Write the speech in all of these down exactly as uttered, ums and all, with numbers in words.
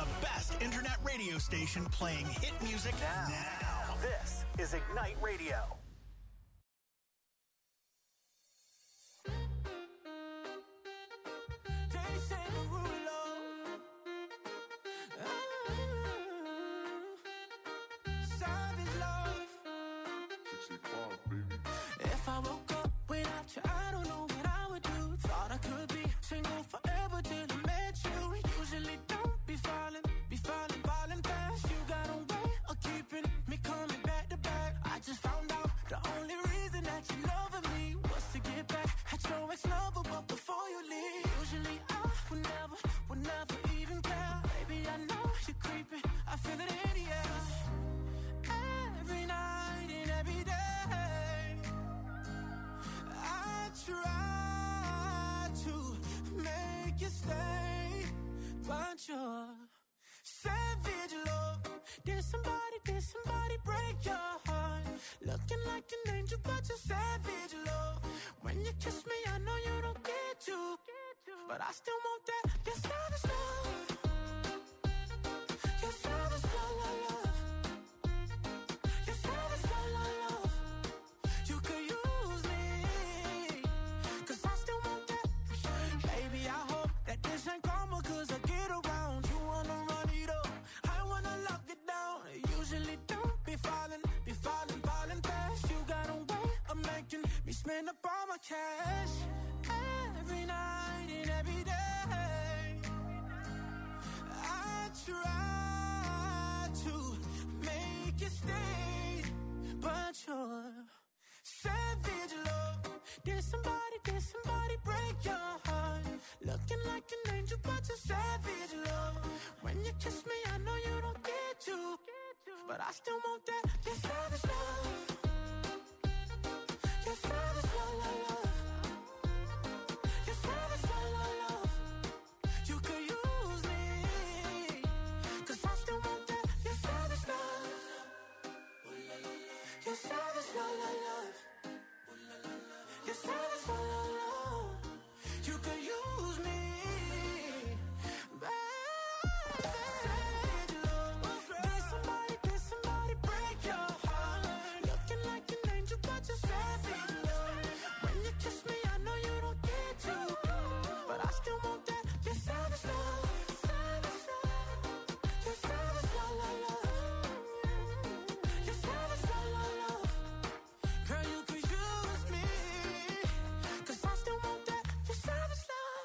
The best internet radio station playing hit music now. now. This is Ignite Radio. If I woke up without you, I don't know what I would do. Thought I could be single forever till I met you. Usually don't be falling, be falling, falling fast. You got a way of keeping me coming back to back. I just found out the only reason that you loving me was to get back at your ex-lover, but before you leave. Usually I would never, would never even care. Baby, I know you're creeping, I feel it in the air. Every night and every day try to make you stay, but you're savage love. Did somebody, did somebody break your heart? Looking like an angel, but you're savage love. When you kiss me, I know you don't get to, but I still want that. You're savage love. You're savage love, love, love. You're savage love, love, love. You could use me, cause I still want that. Baby, I hope that this ain't karma, cause I get around. You wanna run it up, I wanna lock it down. Usually don't be falling, be falling, falling fast. You got a way of making me spend up all my cash. Every night and every day I try to make you stay, but you're savage love. Did somebody, did somebody break your heart? Looking like an angel, but you're savage love. When you kiss me, I know you don't get to, but I still want that. You're savage love. You're savage love, love, love. You're savage love, love, love. You could use me, cause I still want that. You're savage love. You're savage love, love, love. You're savage love, love, love. You could use me, baby. Savage love. Did somebody, did somebody break your heart? Looking like an angel, but you're savage love. When you kiss me, I know you don't get to, but I still want that. You're savage love. Savage love. You're savage love, love, love. You're savage love, love, love. Girl, you could use me, cause I still want that. You're savage love.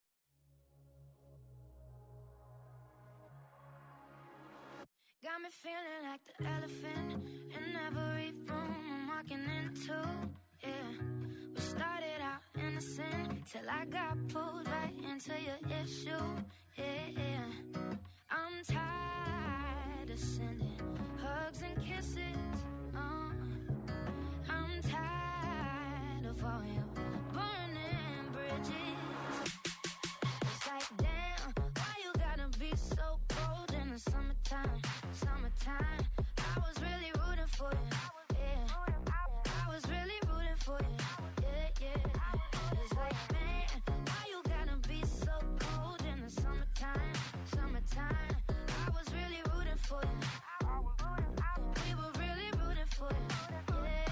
Got me feeling like the elephant in every room I'm walking into. Yeah, we started out innocent till I got pulled right into your issue. Yeah, yeah. I'm tired of sending hugs and kisses. Uh, I'm tired of all your burning bridges. It's like, damn, why you gotta be so cold in the summertime? Summertime, I was really rooting for you. Yeah, I was really rooting for you. Yeah, yeah. It's like, man, why you gotta be so cold in the summertime? Summertime, I was really rooting for you. We were really rooting for you. Yeah,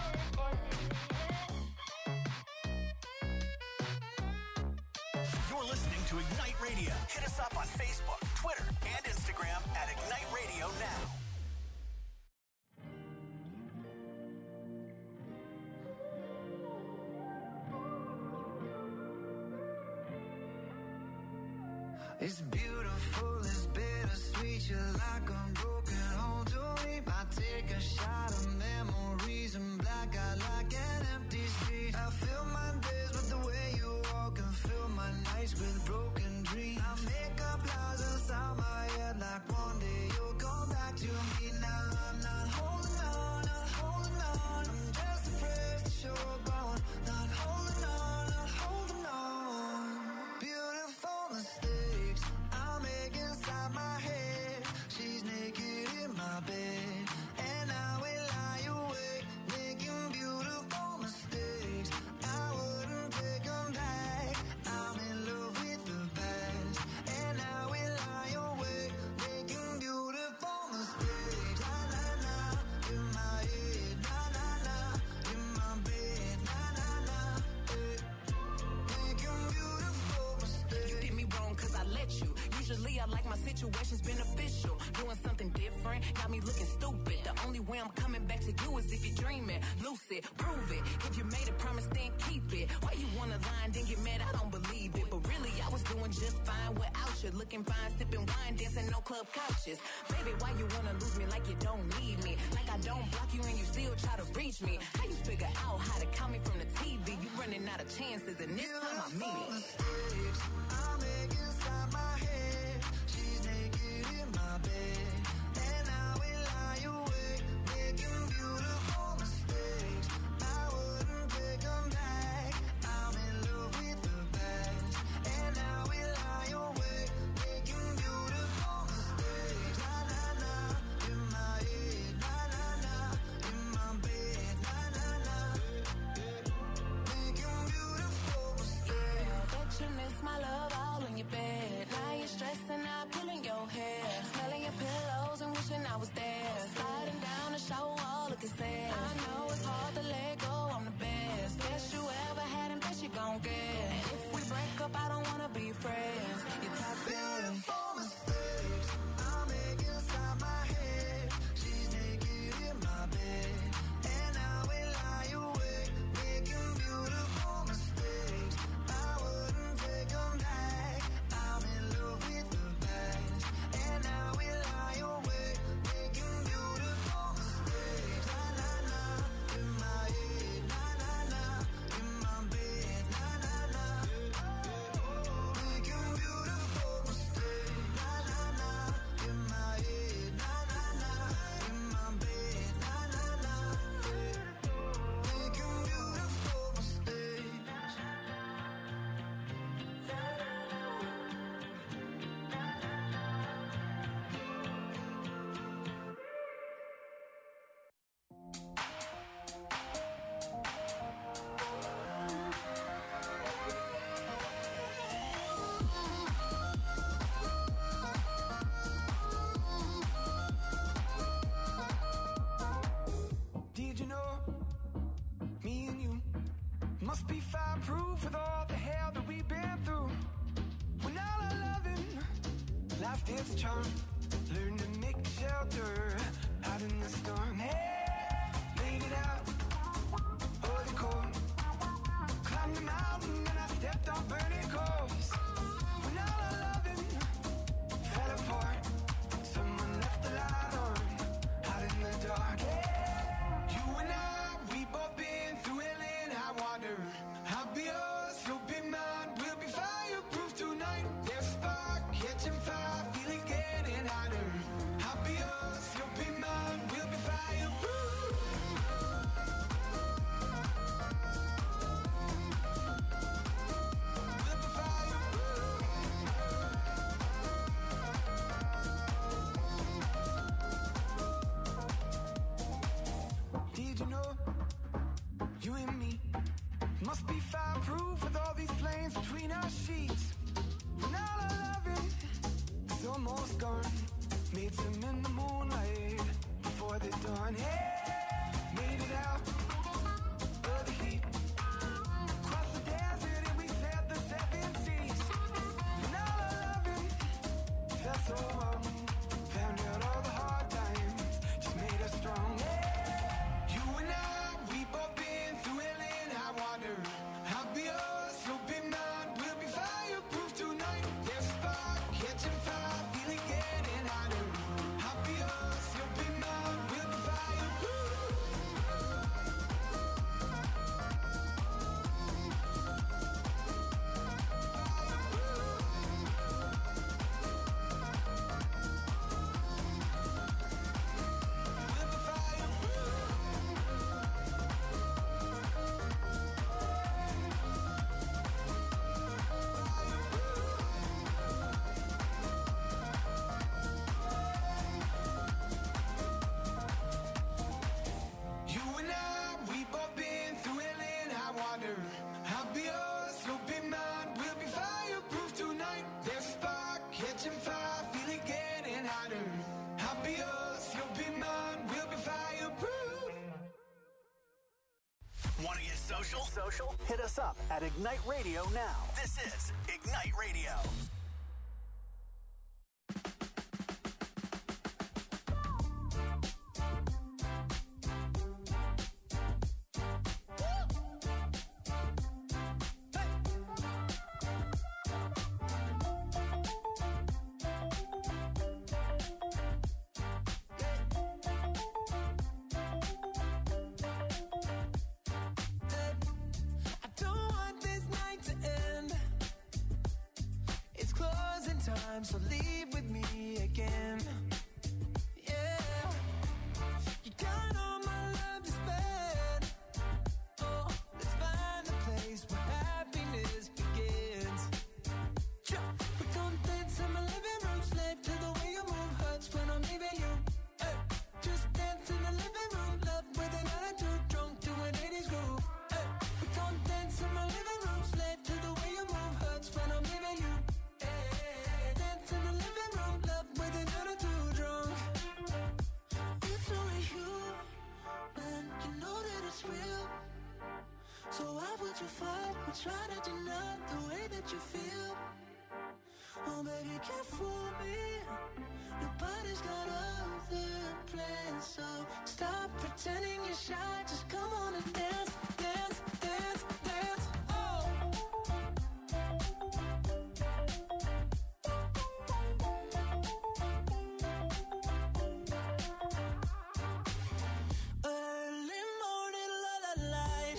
yeah. You're listening to Ignite Radio. Hit us up on Facebook, Twitter, and Instagram at Ignite Radio Now. It's beautiful, it's bittersweet. You're like a broken home to me. I take a shot of memories and black out like an empty street. I fill my days with the way you walk and fill my nights with broken dreams. I make up lies inside my head like one day you'll come back to me. Now I'm not holding on, not holding on. I'm just afraid to show up going. Not holding on, not holding on. Beautiful mistakes I make inside my head. She's naked in my bed, and I will lie awake, making beautiful mistakes. I wouldn't take them back. I'm in love with the past, and I will lie awake, Usually I like my situations beneficial. Doing something different got me looking stupid. The only way I'm coming back to you is if you're dreaming. Lucid, prove it. If you made a promise, then keep it. Why you wanna lie and then get mad? I don't believe it. But really, I was doing just fine without you. Looking fine, sipping wine, dancing on club couches. Baby, why you wanna lose me like you don't need me? Like I don't block you and you still try to reach me. How you figure out how to count me from the T V? You running out of chances and this time I mean it. Mistakes I make inside my head. She's naked in my bed, and I will lie awake, making beautiful mistakes. I wouldn't take them back. I'm in love with the best, and I will lie awake, making beautiful mistakes. Na na na, in my head, na na na, in my bed, na na na, making beautiful mistakes. Bet you miss my love all in your bed. Now you're stressing out, pulling your hair, smelling your pillows and wishing I was there. Sliding down the shower wall, looking sad. I know it's hard to let go, I'm the best. Best you ever had and best you gon' get. And if we break up, I don't wanna be friends. You're toxic. Beautiful mistakes I make inside my head. She's naked in my bed, and I will lie awake, making beautiful mistakes. I wouldn't take them back. I'm in love with the best, and I will lie awake, making beautiful mistakes. Na na na, in my head, na na na, in my bed, na na na, making beautiful mistakes. Na na na, in my head, na na na, in my bed, na na na, making beautiful mistakes. Did you know me and you must be fireproof with all the hell that we've been through? When all our loving, life takes a charm. Learn to make shelter out in the storm. Hey, made it out of the cold. Climbed the mountain and I stepped on burning coals. When all our loving fell apart, someone left the light on out in the dark. Yeah. You and I, we both been through hell and high water. I'll be yours, you'll be mine. We'll be fireproof tonight. There's a spark, catching fire, feeling getting hotter. I'll be yours, you'll be mine. We'll be fireproof. We'll be fireproof. Did you know you and me must be fireproof with all these flames between our sheets? When all our loving is almost gone, made some in the moonlight before the dawn. Hey, made it out of the heat, crossed the desert and we sailed the seven seas. When all our loving felt so wrong, found out all the hard times just made us strong. Yeah. You and I, we both been through hell and high water. I'll be yours, you'll be mine. We'll be fireproof tonight. There's a spark, catching fire, feeling getting hotter. I'll be yours, you'll be mine. We'll be fireproof. We'll be fireproof. You and I, we both been through hell and high water. I'll be yours, you'll be mine. We'll be fireproof tonight. There's a spark, catching fire, feeling getting hotter. I'll be yours, you'll be mine. We'll be fireproof. Want to get social? Social? Hit us up at Ignite Radio now. This is Ignite Radio. time, so leave with me again. Yeah, you got all my love to spend. Oh, let's find a place where happiness begins. We don't dance in my living room, slave to the way you move, hurts when I'm leaving you. Hey, just dance in the living room, love with an attitude, drunk to an eighties groove. Hey, we don't dance in my living room, slave to the way you move, hurts when I'm leaving you. Hey, dance in the living room, love with an attitude, drunk. It's only you, man, you know that it's real. So why would you fight or try to deny the way that you feel? Oh baby, can't fool me. Your body's got other plans, so stop pretending you're shy. Just come on and dance, dance, dance, dance. Oh. Early morning, la la light.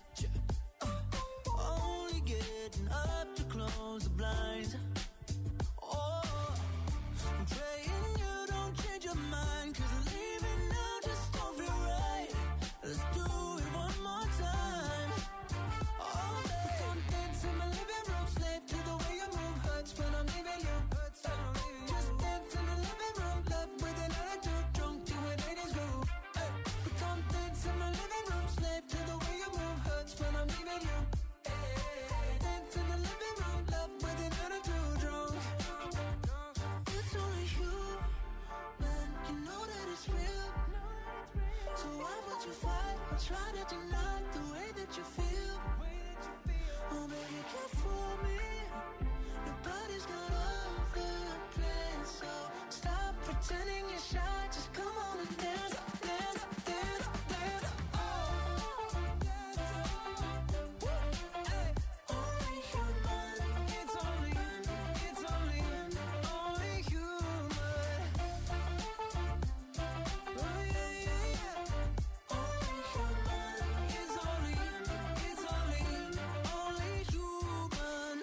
Only getting up to close the blinds. Oh, I'm praying you don't change your mind, 'cause leaving now just don't feel right. Let's do it one more time. Oh, babe, don't dance in my living room, slave to the way you move, hurts when I'm leaving you. Just dance in the living room, love with an attitude, drunk to an eighties groove. Hey, but don't dance in my living room, slave to the way you move, hurts when I'm leaving you. Hey, dance in the living room, love with an attitude, drunk. It's only you, man, you know that it's real. So why would you fight or try to deny the way that you feel? Oh baby, you can't fool me. Your body's got other plans, so stop pretending you're shy. Just come on and dance, dance, dance, dance. Oh, hey, only human. It's only, it's only, only human. Oh yeah, yeah, yeah. Only human. It's only, it's only, only human.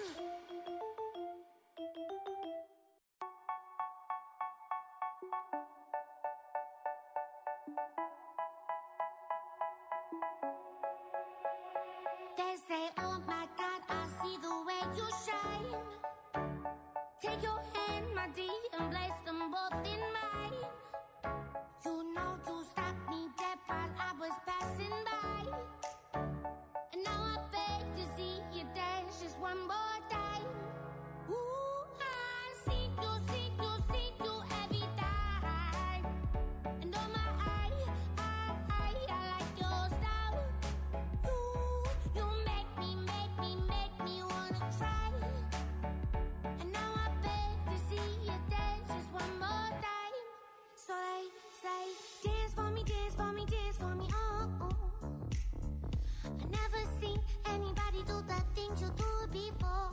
They say, oh my God, I see the way you shine. Take your hand, my dear, and place them both in mine. You know you stopped me dead while I was passing by. And now I beg to see you dance just one more time. Ooh, I see you, see you, see you every time. And oh my, I, I, I, I like your style. You, you make me, make me, make me wanna cry. And now I beg to see you dance just one more time. So I say, dance for me, dance for me, dance for me, oh, oh. I never seen anybody do the things you do before.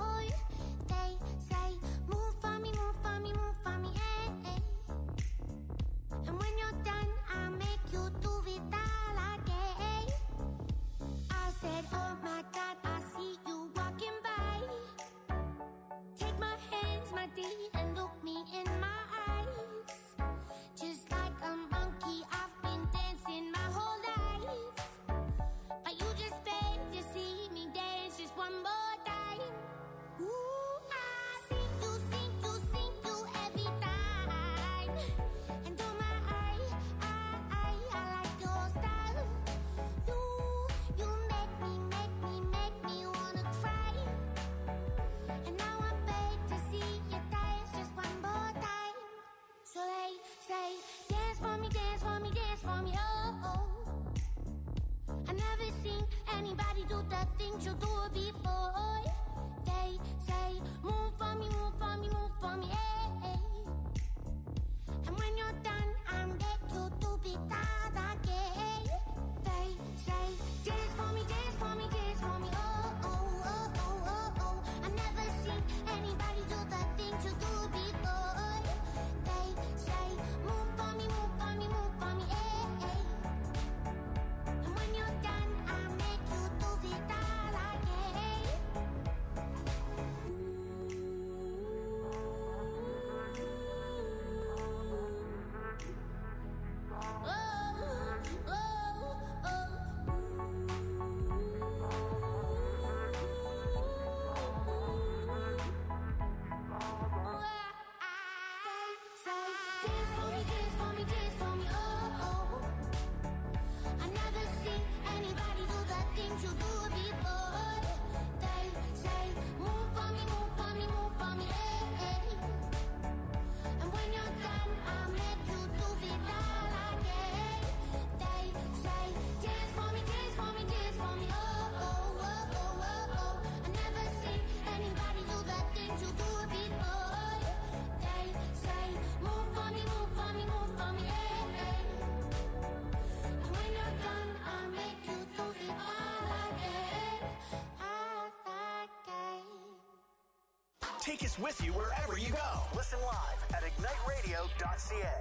Take us with you wherever you go. Listen live at ignite radio dot c a.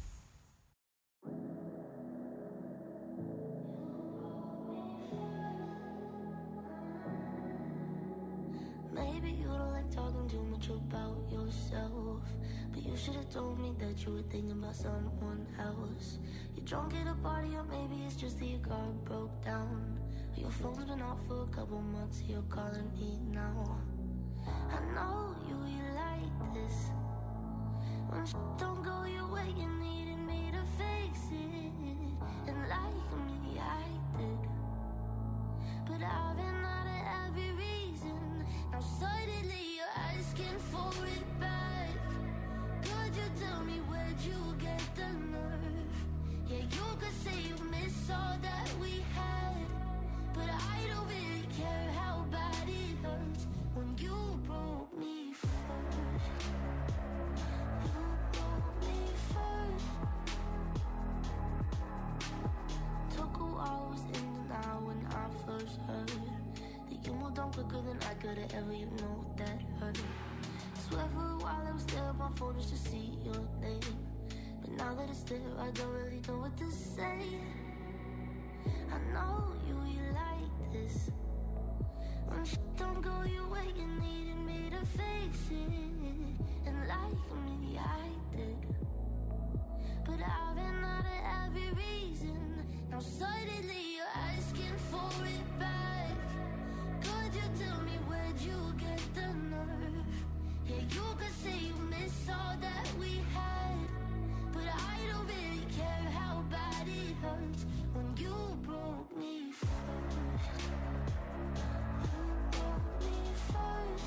Maybe you don't like talking too much about yourself, but you should have told me that you were thinking about someone else. You're drunk at a party, or maybe it's just that your car broke down. Your phone's been off for a couple months, you're calling me now. I know you, you like this. When sh- don't go your way, you needed me to fix it. And like me, I did. But I've been out of every reason. Now suddenly you're asking for it back. Could you tell me where'd you get the nerve? Yeah, you could say you miss all that we had, but I don't really care how bad it hurts when you broke me first. You broke me first. Took a while, was in denial when I first heard that you moved on quicker than I could've ever, you know that hurt. Swear for a while I was there on my phone just to see your name, but now that it's there I don't really know what to say. I know you, you like this. When sh- don't go your way, you needed me to fix it. And like me, I did. But I've been out of every reason. Now suddenly you're asking for it back. Could you tell me where'd you get the nerve? Yeah, you could say you miss all that we had, but I don't really care how bad it hurts when you broke me first. You broke me first.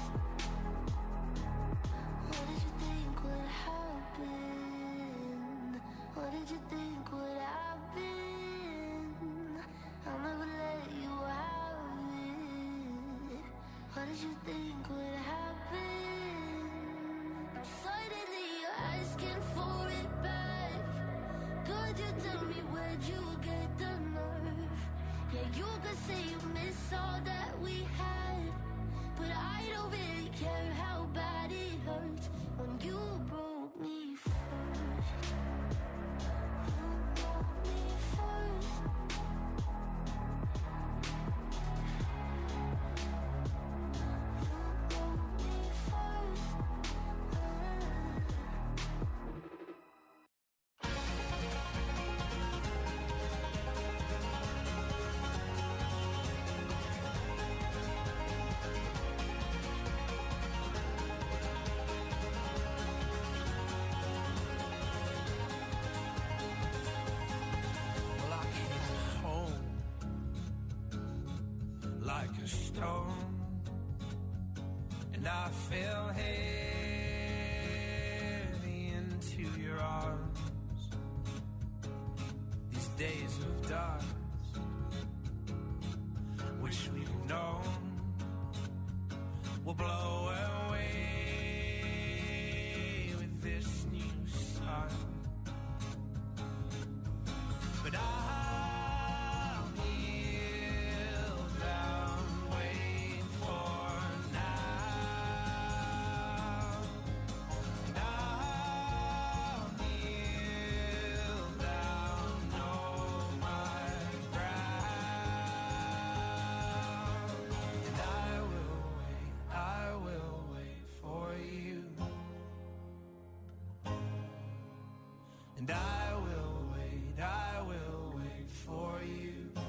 What did you think would happen? What did you think would happen? I'll never let you have it. What did you think would happen? Now suddenly you're asking for it back. Could you tell me where'd you get the nerve? Yeah, you could say you miss all that we had, but I don't really care how bad it hurts when you broke me first. You broke me first. You broke me first. Well, I came home like a stone, and I fell heavy into your arms. These days of dust, wish we'd known, will blow away with this new sun. But I'll kneel down, wait for now. And I'll kneel down, know my ground. And I will wait, I will wait for you. And I will wait, I will wait for you.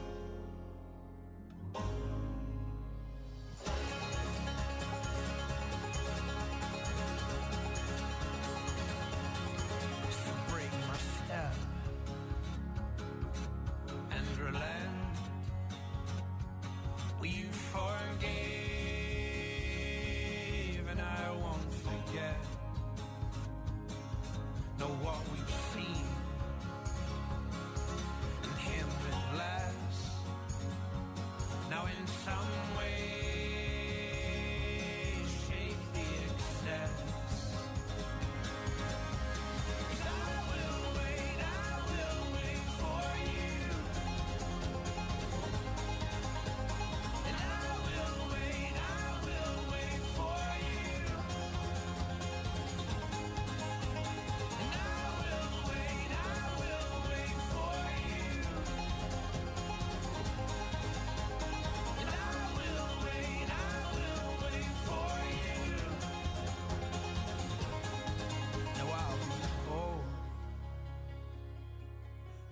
So break my step and relent. Well, you forgave and I won't forget. Know what we've seen and him with less. Now in some way shake the excess. 'Cause I will wait, I will wait for you. And I will wait, I will wait for you.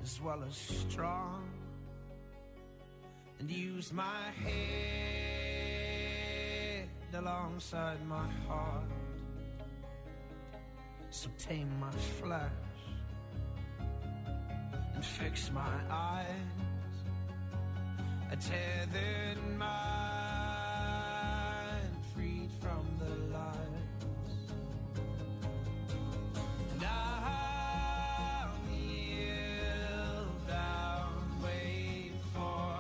as well as strong, and use my head alongside my heart. So tame my flesh and fix my eyes, a tethered mind freed from the lies. And I'll kneel down, wait for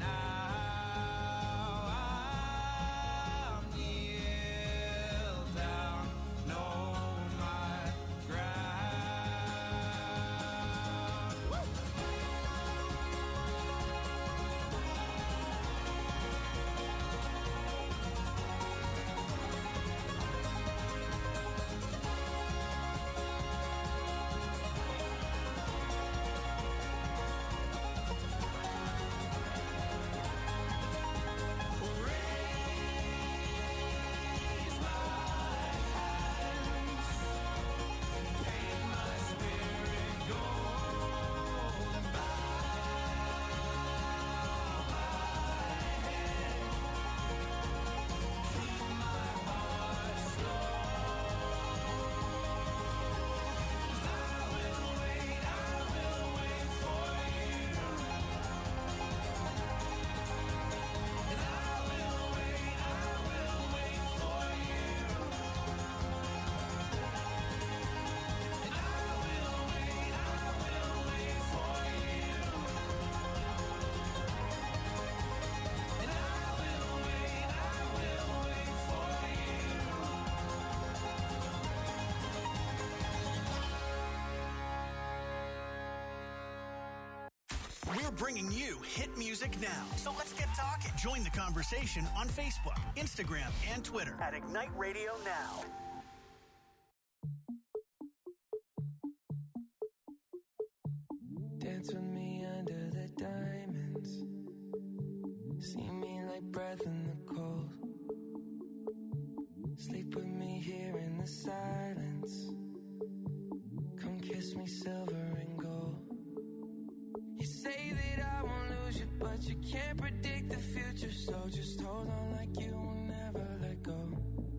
now. I'll kneel down, know my ground. Woo! We're bringing you hit music now. So let's get talking. Join the conversation on Facebook, Instagram, and Twitter at Ignite Radio Now. Dance with me under the diamonds. See me like breath in the cold. Sleep with me here in the silence. Come kiss me silver and gold. You say that I won't lose you, but you can't predict the future. So just hold on like you will never let go.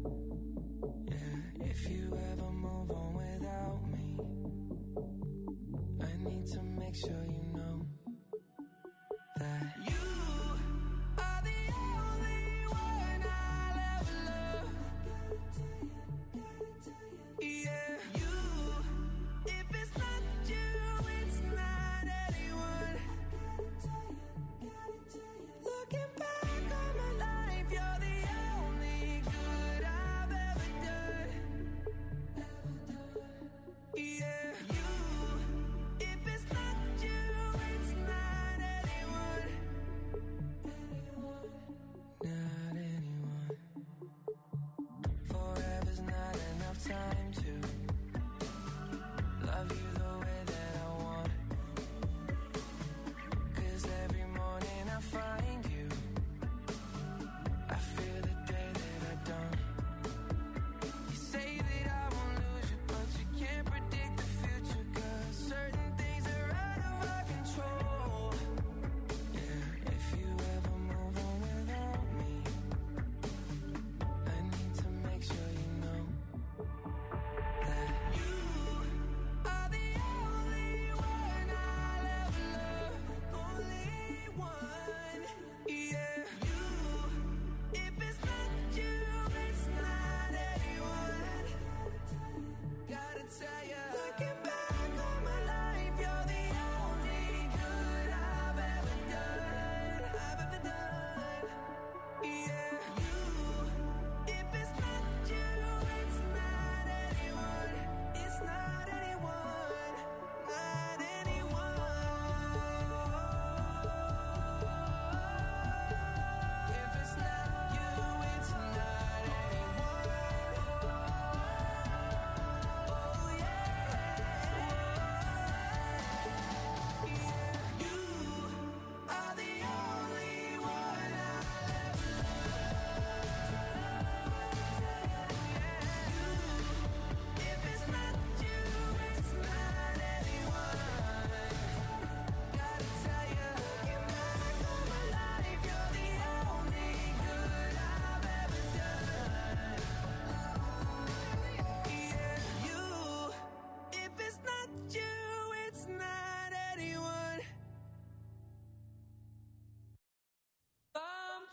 Yeah, if you ever move on without me, I need to make sure you know that you are the only one I'll ever love. Yeah, you, if it's not you, it's not anyone. Looking back on my life, you're the only good I've ever done. Yeah, you, if it's not you,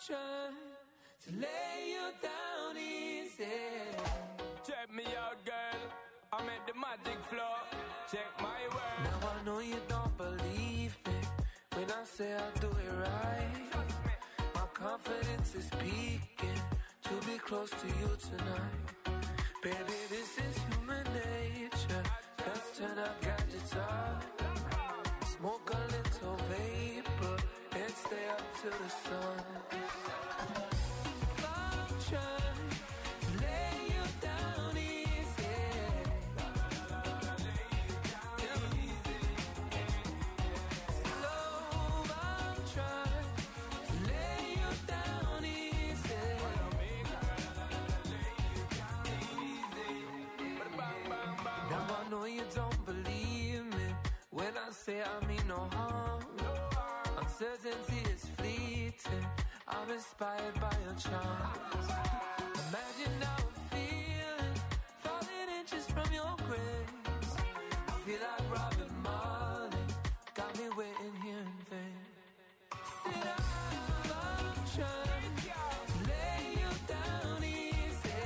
trying to lay you down easy. Check me out, girl. I'm at the magic floor. Check my word. Now I know you don't believe me when I say I do it right. My confidence is speaking to be close to you tonight. Baby, this is human nature. Let's turn our gadgets off. Smoke a little vapor and stay up till the sun. I'm trying to lay you down easy. Slow, I'm trying to lay you down easy. Now I know you don't believe me when I say I mean no harm. Uncertainty is fleeting. I'm inspired by your charms. Imagine how I'm feeling, falling inches from your grace. I feel like Robin Marley, got me waiting here in vain. Sit up, I'm trying to lay you down easy.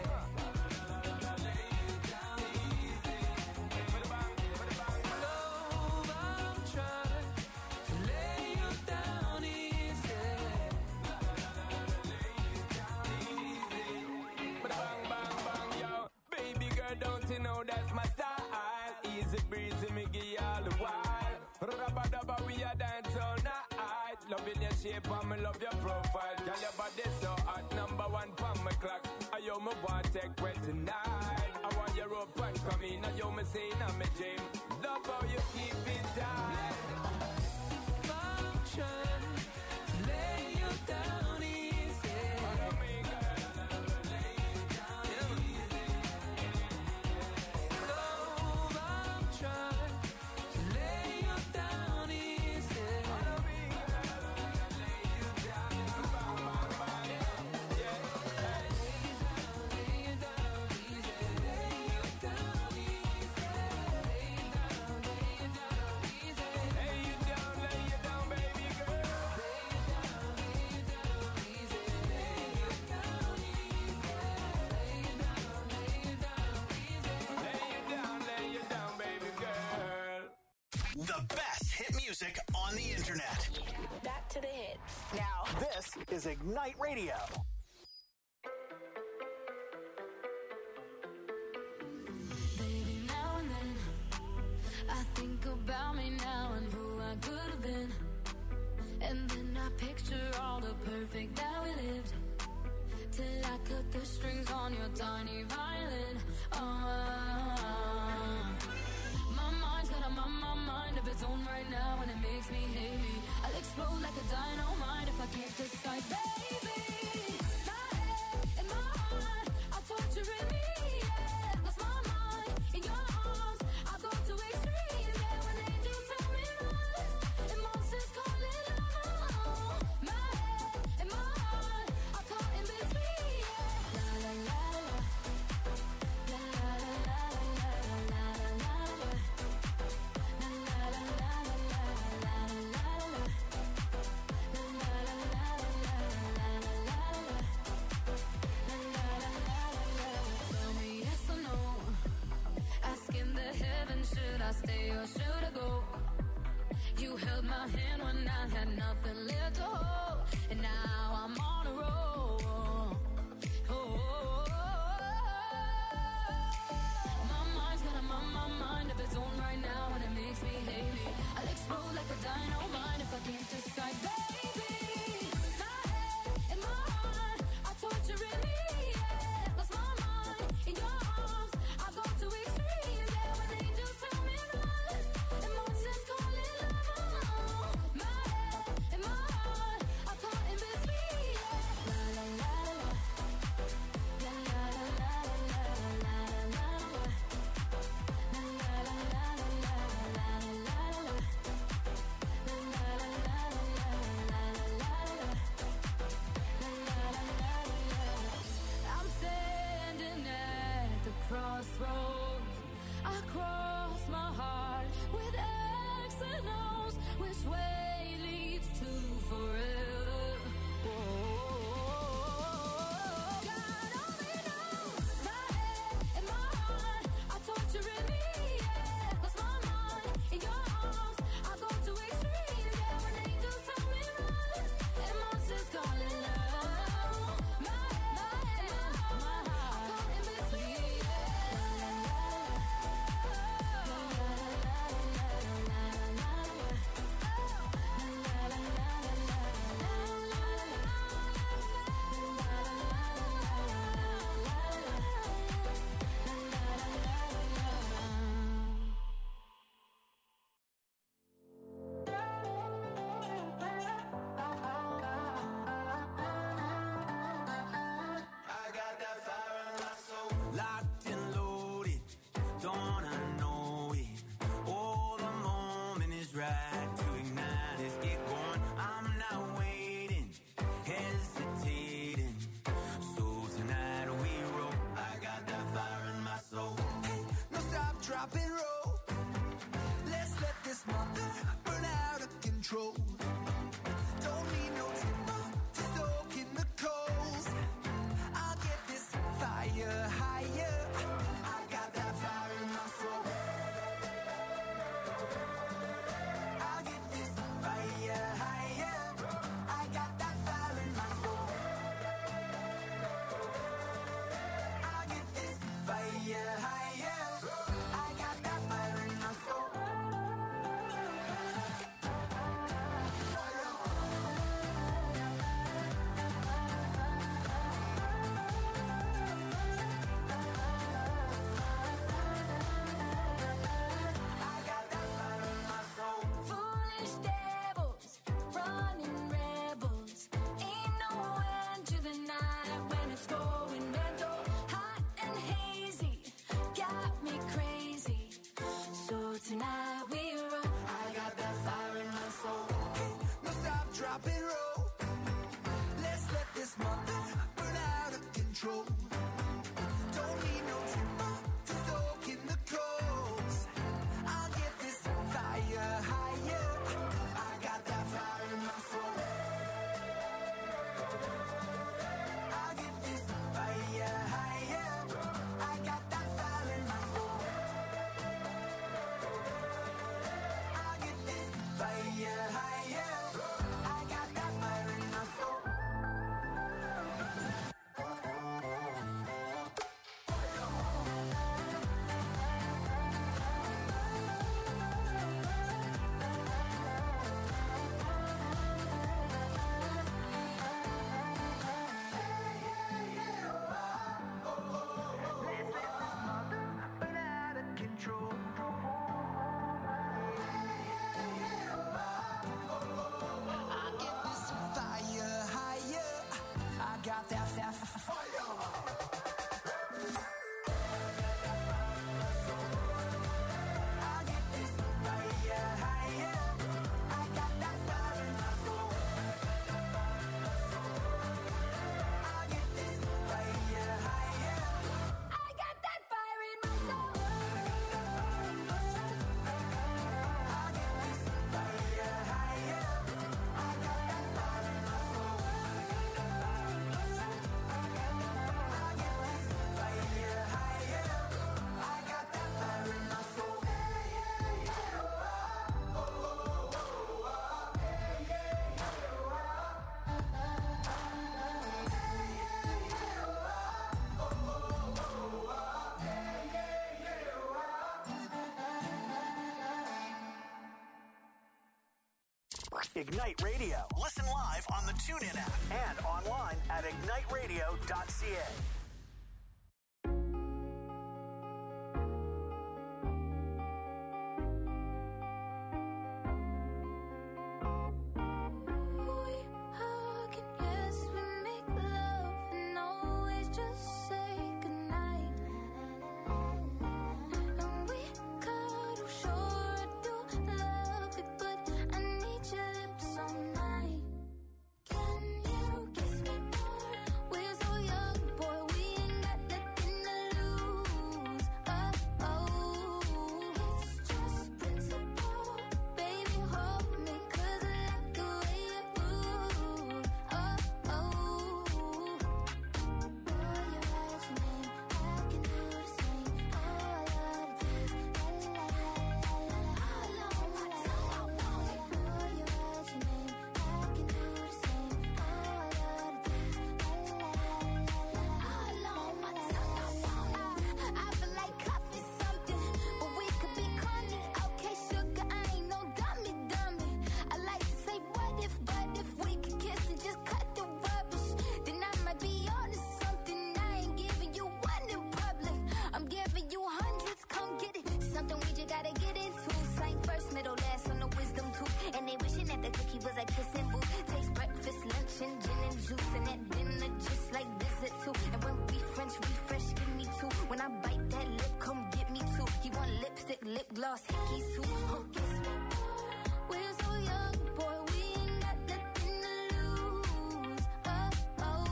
Slow, I'm trying to lay you down easy. Bang, bang, bang, yo. Baby girl, don't you know that's my style? Easy breezy, me give you all the while. Rubba dubba, we a dance all night. Loving your shape and me love your profile. Girl, your body so hot, number one pon my clock. I yo me want take wet tonight. I want your rope and come in. I yo me say in my dream. Love how you keep it tight. I'm trying to lay you down easy. Slow, I'm trying to lay you down easy. Lay you down, lay you down, baby girl. Lay you down, lay you down, baby girl. The best hit music on the internet. Back to the hits. Now, this is Ignite Radio. Baby, now and then I think about me now and who I could have been. And then I picture all the perfect that we lived. Till I cut the strings on your tiny violin. Oh, my mind's got a my, my mind of its own right now, and it makes me hate me. I'll explode like a dynamite if I can't decide, baby. My head and my heart are torturing me. Yeah, lost my mind in your arms. I go to extremes. Yeah, when angels tell me run, and monsters call it love. My head and my heart are caught in between. Yeah, la la la la, la la la la la la la la. Tell me yes or no. Asking the heavens, should I stay or should I go? You held my hand when I had nothing left to hold, and now I'm on a roll. Oh, my mind's got a my, my mind of its own right now, and it makes me hate me. I'll explode like a dynamite if I can't decide, baby. My head and my heart are torturing me. Yeah, lost my mind in your arms. I go to extremes. Yeah, when angels tell me run, and monsters call it love. My head and my heart are caught in between. Yeah, la la la la, la la la la la la la la. I'm standing at the crossroads. I cross my heart with X and O's. Which way leads to forever? Whoa. drop and roll. Let's let this mother burn out of control. Don't need no timber to soak in the coals. I'll get this fire higher. I got that fire in my soul. I'll get this fire higher. I got that fire in my soul. I'll get this fire higher. I got that fire in my soul. Foolish devils, running rebels. Ain't no end to the night when it's going mental. Hot and hazy, got me crazy. So tonight we roll. I got that fire in my soul. Hey, no stop, drop and roll. Let's let this mother burn out of control. Don't need no timber to soak in the coals. I'll get this fire higher. I got that fire in my soul. I'll get this fire higher. I got that fire in my soul. I'll get this fire higher. I got that fire in my soul. Burn out of control. I get this fire higher. I got that fa- fa- fa- fire. I get this fire higher. I got that fire in my soul. I get this fire higher. I got that fire in my soul. I get this fire higher. I got that fire in my soul. I get this fire higher. I got that fire in my soul. Ignite Radio. Listen live on the TuneIn app and online at ignite radio dot c a. We hug and yes, we make love and always just say goodnight. And we cuddle, sure I do love it, but I need your lips all night. Can you kiss me more? We're so young, boy, we ain't got nothing to lose. Oh, oh, it's just principle. Baby, hold me, 'cause I like the way you move. Oh, oh, boy, you write your name, I can do the same. Oh, I love the taste, la la la la la la. All on my tongue, I want it. Boy, you write your name, I can do the same. Oh, I love the taste, la la la la la. All on my tongue, I want it. I feel like coffee something, but we could be corny. Okay, sugar, I ain't no dummy, dummy. I like to say what if, but if we could kiss and just cut the rubbish, then I might be on to something. I ain't giving you one in public, I'm giving you hundreds. Come get it, something we just gotta get into. Same first, middle, last on the wisdom tooth. And they wishing that the cookie was a kissing booth. Taste breakfast, lunch, and gin and juice, and at dinner just like visit too. And when we French refresh, give me two. When I bite that lip, come get me two. He want lipstick, lip gloss, hickeys too. Oh, kiss me more. We're so young, boy, we ain't got nothing to lose. Oh, oh,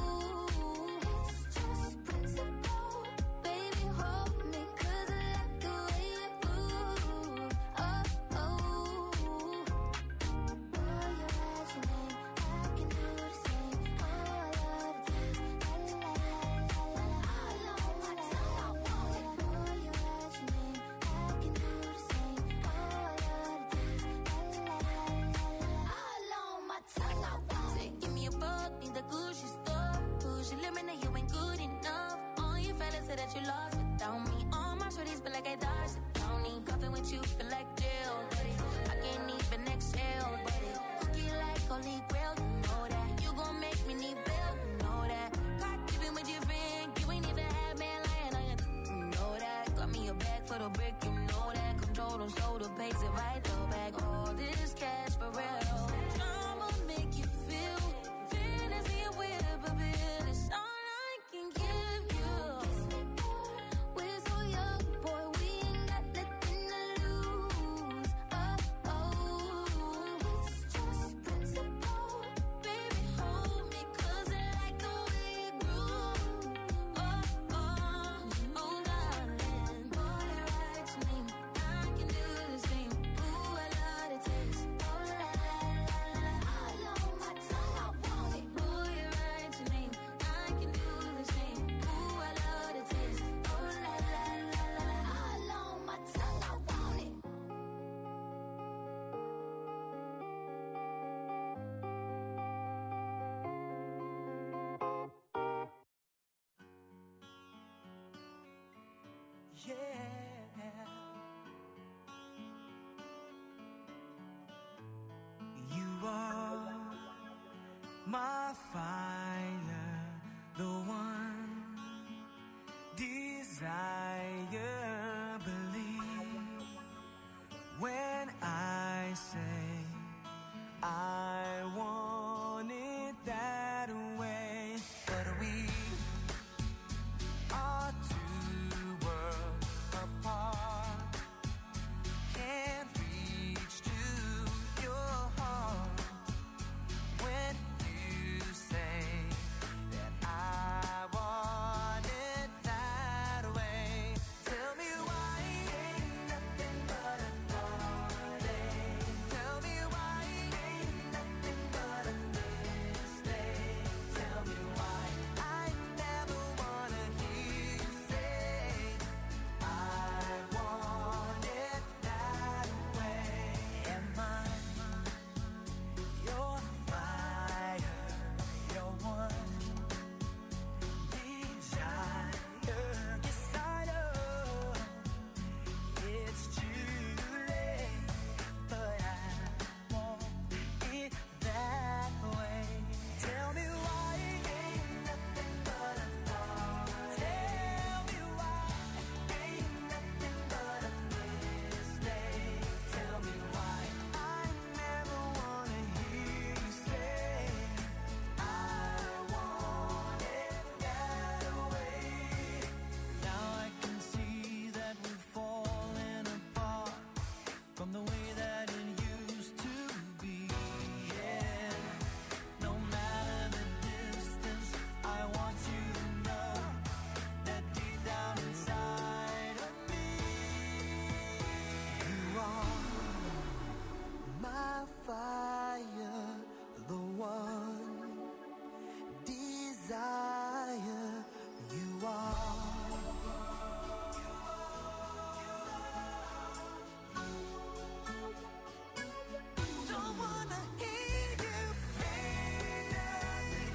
it's just principle. Baby, hold me, 'cause I like the way you a brick, you know that. Control them shoulder, pace it right though back. All this cash for real. I'ma make you feel fantasy with a baby. It's all I can give you. We're so young, boy, we ain't got nothing to lose. Oh, oh, it's just principle. Baby, hold me, cause I like the way you groove. Oh, oh, oh, darling, boy, you're right to me. I can do the same. Ooh, I love the taste. Oh, la, la, la, la, all on my tongue, I want it. Boy, you're right to me. I can do the same. Ooh, I love the taste. Oh, la, la, la, la, la, all on my tongue, I want it. Yeah. You are my fire, the one desire. Believe when I say I want it that way. But we are two worlds apart. Can't reach to your heart when you say that I want it that way. Tell me why ain't nothing but a party. Tell me why ain't nothing but a mistake. Tell me why I never wanna hear you say I want it that way. Am I your fire, your one desire? Yes, I know it's too late, but I want it that way. Tell me why ain't nothing but a thought. Tell me why ain't nothing but a mistake. Tell me why I never wanna hear you say I want it that way. Now I can see that we're falling apart from the way that it used to be. Yeah, no matter the distance, I want you to know that deep down inside of me, you are my fire, the one desire. You are. Don't wanna hear you say nothing.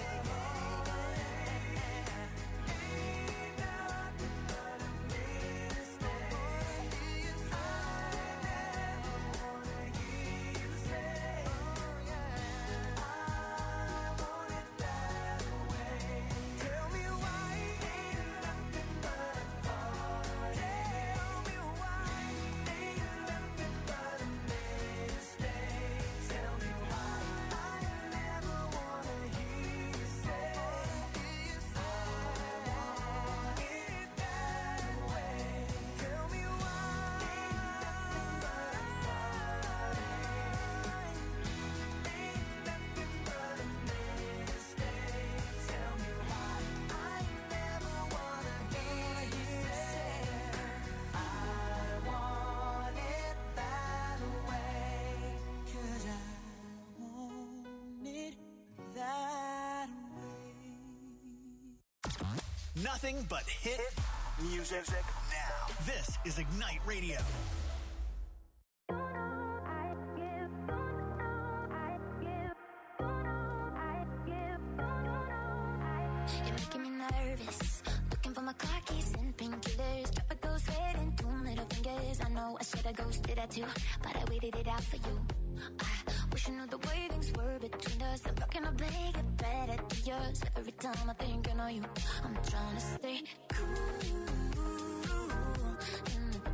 Ain't nothing but a mistake. I never wanna hear you say I want it that way. Tell me why ain't nothing but a thought. Tell me why ain't nothing but a mistake. Tell me why I never wanna hear you say I want it that way. Tell me why ain't nothing but a thought. Ain't nothing but a mistake. Tell me why I never wanna hear you say I want it that way. 'Cause I want it that way. Nothing but hit music now. This is Ignite Radio. You're making me nervous. Looking for my car keys and painkillers. Drop a ghost head and two middle fingers. I know I should have ghosted that too, but I waited it out for you. I wish I knew the way things were between us. I'm rocking a big and better to yours. Every time I think I know you, I'm trying to stay cool in the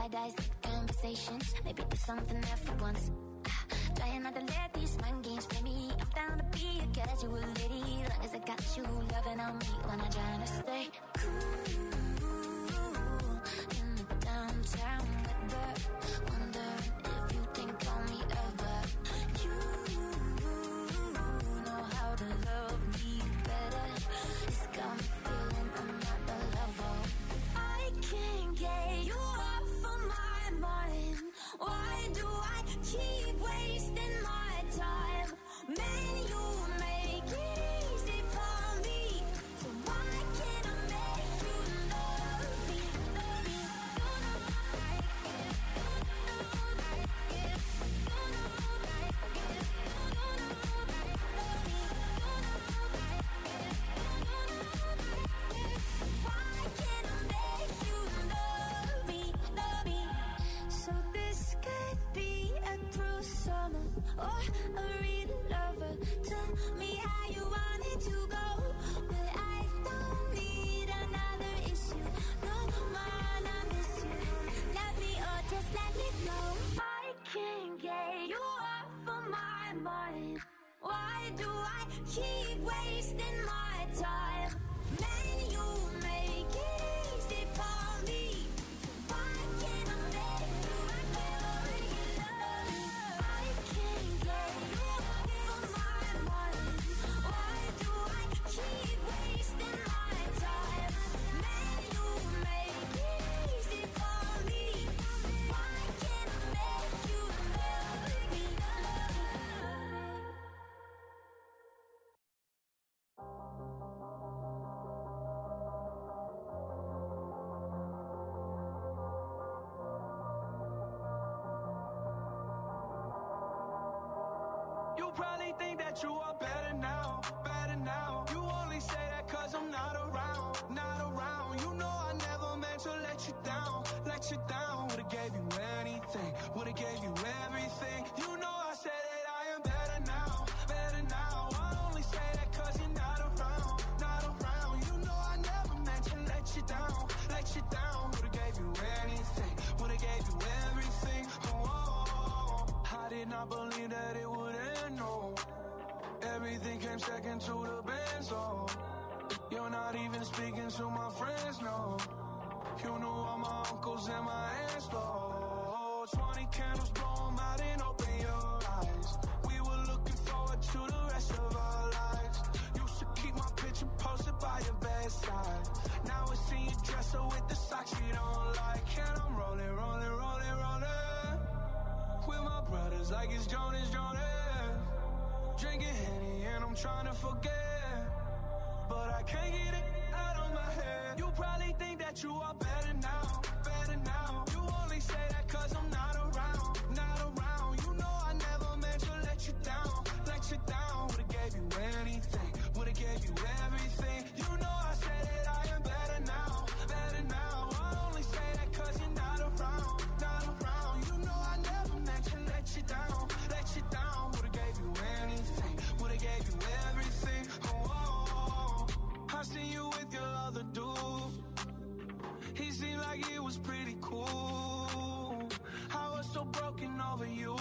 like dissect conversations. Maybe there's something there for once. Ah, trying not to let these mind games play me. I'm down to be a casual lady, long as I got you loving on me when I'm trying to stay cool in the downtown weather. Wondering if you think about me ever. You know how to love me better. It's got me feeling I'm not the lover. I can't get you off of my mind. Why do I keep wasting my time? Man, you make it easy for me. So why can't I make you love me? Love me. You know I like it. You know I like it. You know I like it. You know I like it. Love me. You know I like it. You know I like it. So why can't I make you love me? Love me. So this could be a cruel summer or a real lover. Tell me how you want it to go, but I don't need another issue. No man, I miss you. Love me or just let me go. I can't get you off of my mind. Why do I keep wasting my time? Man, you make it easy for me. So why can't I make you love me? I can't get you off of my mind. Why do I keep wasting my time? Man, you make it easy for me. So why can't I make you love me? You probably think that you are better now, better now. You only say that cause I'm not around, not around. You know I never meant to let you down, let you down. Would've gave you anything, would've gave you everything. You know I said that I am better now, better now. I only say that cause you're not around, not around. You know I never meant to let you down, let you down. Would've gave you anything, would've gave you everything. Oh, oh, oh. I did not believe that it would end, no. Everything came second to the benzo. You're not even speaking to my friends, no. You knew all my uncles and my aunts, though. Twenty candles, blow 'em out and open your eyes. We were looking forward to the rest of our lives. Used to keep my picture posted by your bedside. Now I see you dresser with the socks you don't like. And I'm rolling, rolling, rolling, rolling with my brothers like it's Jonas, Jonas. Drinking Henny and I'm trying to forget, but I can't get it out of my head. You probably think that you are better now, better now. You only say that cause I'm not around, not around. You know I never meant to let you down, let you down. Would've gave you anything, would've gave you everything. You know I said that I am better now, better now. I only say that cause you're not around, not around. You know I never meant to let you down, let you down. Would've gave you anything, would've gave you everything. Oh, oh, oh. I seen you with your other dude. He seemed like it was pretty cool. I was so broken over you.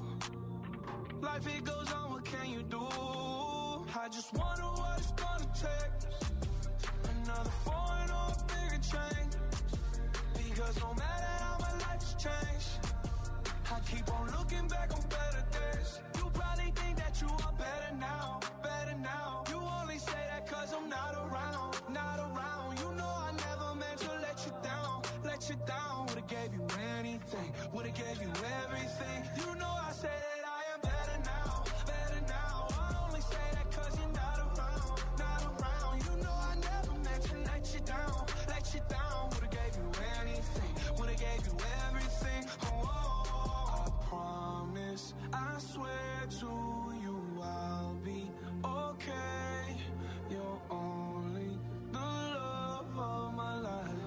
Life it goes on, what can you do? I just wonder what it's gonna take. Another foreign or a bigger change. Because no matter how my life has changed, I keep on looking back on better days. You probably think that you are better now, better now. You only say that cause I'm not around, not around. You know I never meant to let you down, let you down. Would've gave you anything, would've gave you everything. You know I said that I am better now, better now. I only say that cause you're not around, not around. You know I never meant to let you down, let you down. Would've gave you anything, would've gave you everything. Oh, oh, oh. I promise, I swear to you I'll be okay. You're only the love of my life.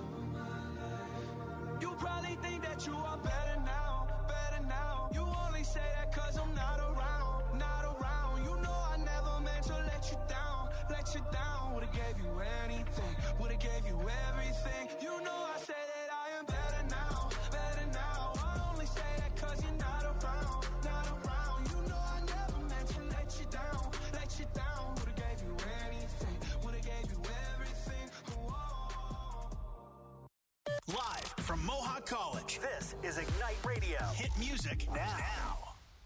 You probably think that you are better now, better now. You only say that cause I'm not around, not around. You know I never meant to let you down, let you down. Would've gave you anything, would've gave you everything. You know I said that I am better now, better from Mohawk College. This is Ignite Radio. Hit music now. now.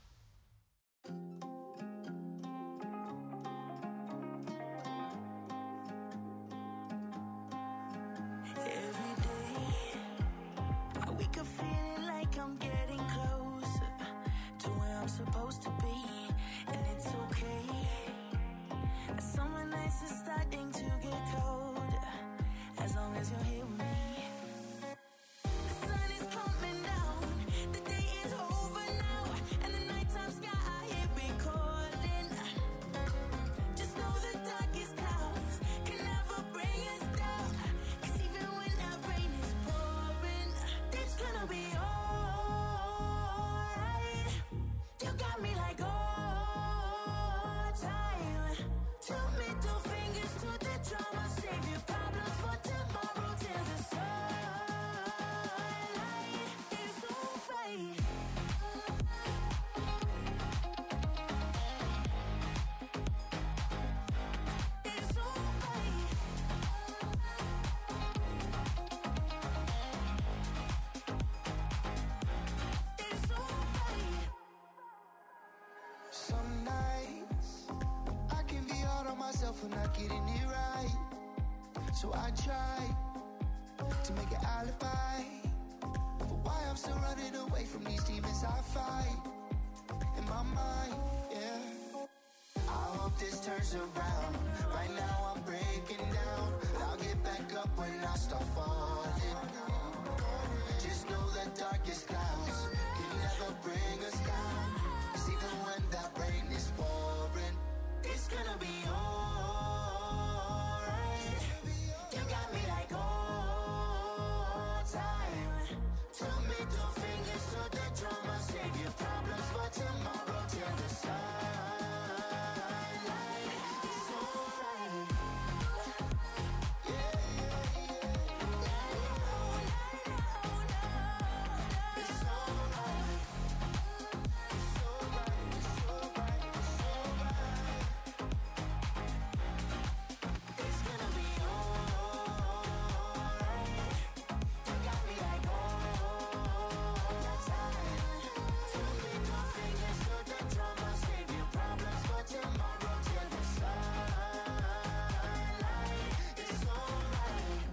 Every day, I wake up feeling like I'm getting closer to where I'm supposed to be, and it's okay. Summer nights are starting to get colder, as long as you're here with me. The sun is coming down, the day is over now, and the nighttime sky here we calling. Just know the darkest clouds can never bring us down, 'cause even when that rain is pouring, it's gonna be alright. You got me like all time. Two middle fingers to the drama, save your problems for tomorrow till the sunlight is alright. It's alright. It's alright. Some nights I can be hard on myself for not getting it right. So I try to make an alibi for why I'm still running away from these demons I fight in my mind, yeah. I hope this turns around. Right now I'm breaking down, but I'll get back up when I start falling. Just know the darkest clouds can never bring us down, 'cause even when that rain is pouring, It's gonna be alright. You got me like all time. Two middle fingers to the drama, save your problems for tomorrow till the sunlight is alright. yeah, yeah, yeah. It's alright. It's alright, it's alright, it's alright. It's gonna be alright. You got me like all time. Two middle fingers to the drama, save your problems for tomorrow till the sunlight is alright.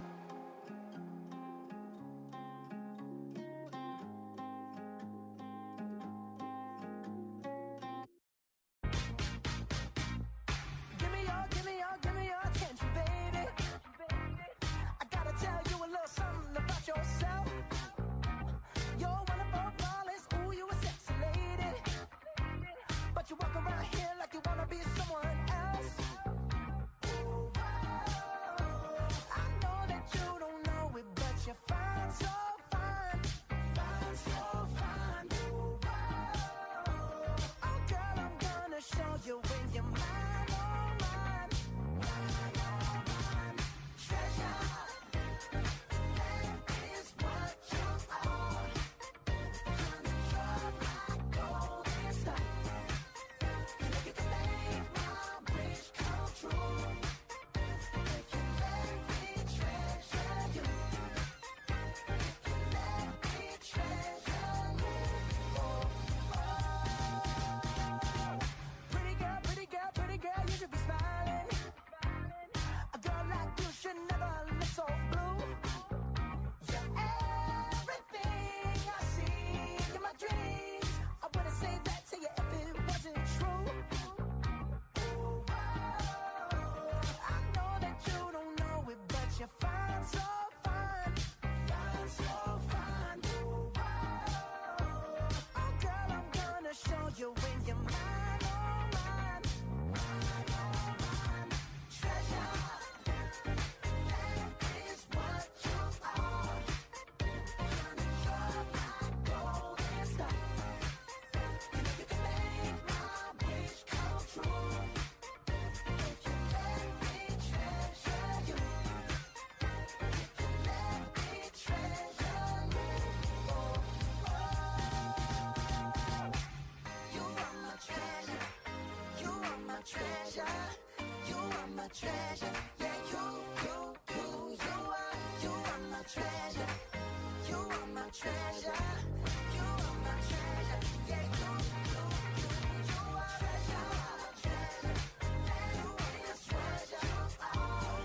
Give me your, give me your, give me your attention, baby. I gotta tell you a little something about yourself. You're wonderful, flawless, ooh, you a sexy lady. But you walk around here like you wanna be someone else. Ooh, I know that you don't know it, but you're fine, so fine. Fine, so fine. Ooh, oh, girl, I'm gonna show you when you're mine, oh, mine. Mine, oh, mine. Treasure, that is what you are. Honey, you're my golden star. You know you can make my wish come true. If you let me treasure you. If you let me treasure you. Oh, oh. Pretty girl, pretty girl, pretty girl, you should be smiling. A girl like you should never look so blue. You're everything I see in my dreams. I wouldn't say that to you if it wasn't true. Ooh, I know that you don't know it, but you're fine, so fine. Fine, so fine. Ooh, oh, girl, I'm gonna show you when you're mine, oh, mine. Mine, oh, mine. Treasure, that is what you are. Honey, you're my golden star. You know you can make my wish come true. If you let me treasure you. If you let me treasure you. Oh, oh. You are my treasure. You are my treasure. You are my treasure.